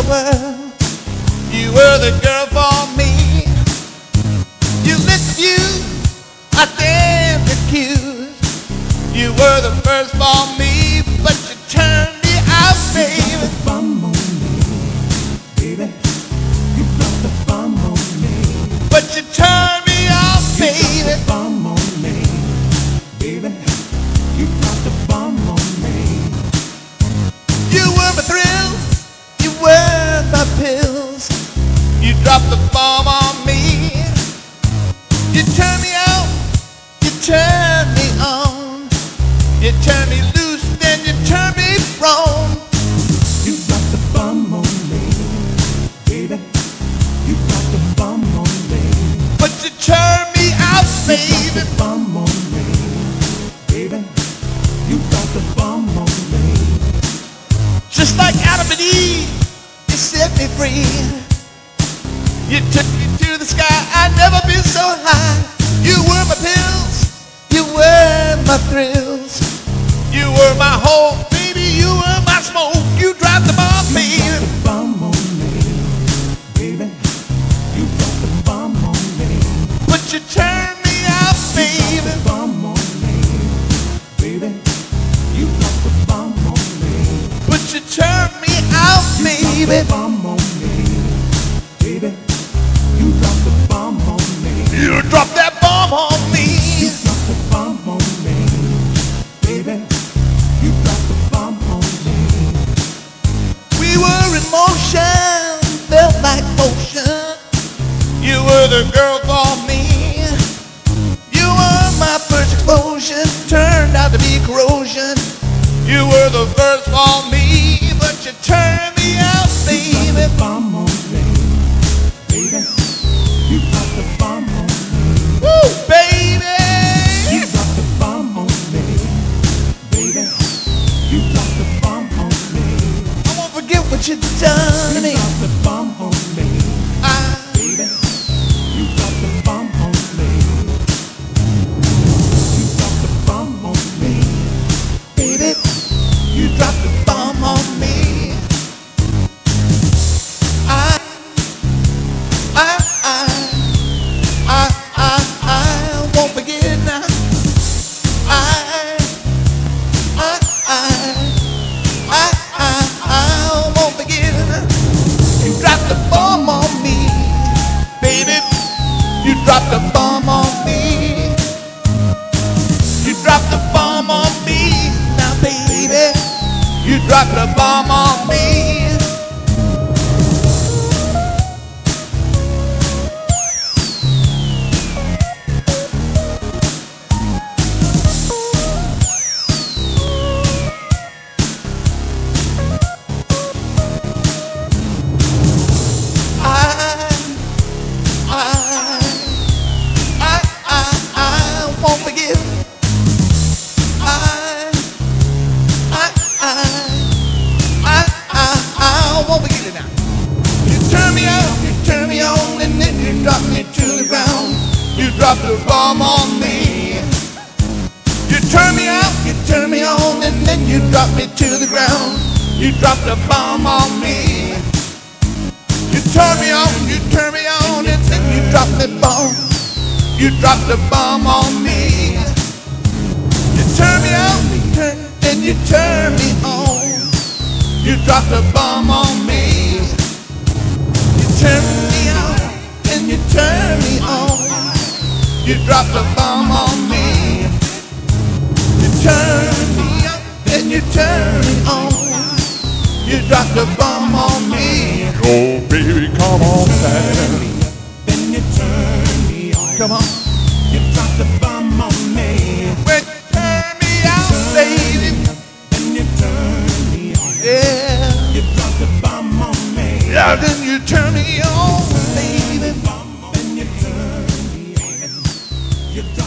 world. You were the girl for me. You licked you, I damn accused. You were the first for me, but you turned me out, baby. You dropped the bomb on me, baby. You dropped the bomb on me. But you turned me out, baby. You dropped the bomb on me, baby. You dropped the bomb on me. You were my thrills, you were my pills. You dropped the bomb on me. You turned me out, you turned me on. You turned me loose, then you turned me wrong. You dropped the bomb on me, baby. You dropped the bomb on me. But you turned me out, You dropped baby. the bomb on me, baby. You dropped the bomb on me. Just like Adam and Eve, you set me free. You took me to the sky, I'd never been so high. You were my pills, you were my thrills. You were my hope, baby, you were my smoke. You dropped the bomb, You baby. dropped the bomb on me, baby. You dropped the bomb on me. But you turned me out, You baby. dropped the bomb on me, baby. You dropped the bomb on me. But you turned me out, You dropped the baby. bomb on me, baby. You dropped the bomb on me. You dropped that bomb on me. You dropped the bomb on me, baby. You dropped the bomb on me. We were in motion, felt like motion. You were the girl for me. You were my first explosion, turned out to be corrosion. You were the first for me, but you turned me out, You dropped baby. the bomb on me, baby. You dropped the bomb on me. Woo, baby. You dropped the bomb on me, baby. You dropped the bomb on me. I won't forget what you done to You me. dropped the bomb on me, baby. You dropped the bomb on me. You dropped the bomb on me, Baby, you dropped the bomb on me. I won't forget it now. I won't forget it now. You dropped the bomb on me, baby. You dropped the bomb on me. You dropped the bomb on me, now baby. You dropped the bomb on me. I won't forgive. I won't forget it now. You turn me out, you turn me on, and then you drop me to the ground. You dropped the bomb on me. You turn me out, you turn me on, and then you drop me to the ground. You dropped the bomb on me. You turn me on, you turn me on, and then you drop the bomb. You dropped the bomb on me. You turn me out, then you turn me on. You dropped the bomb on me. You turn me out, then you turn me on. You dropped the bomb on me. You turn me out, then you turn me on. You dropped the bomb on me. Oh, baby, come on back. then you turn me on. Come on. You dropped the bomb on me. When you turn me out, baby. Then you turn me on. Yeah. You dropped the bomb on me. Yeah, then you turn me on, baby. Then you turn me on. You dropped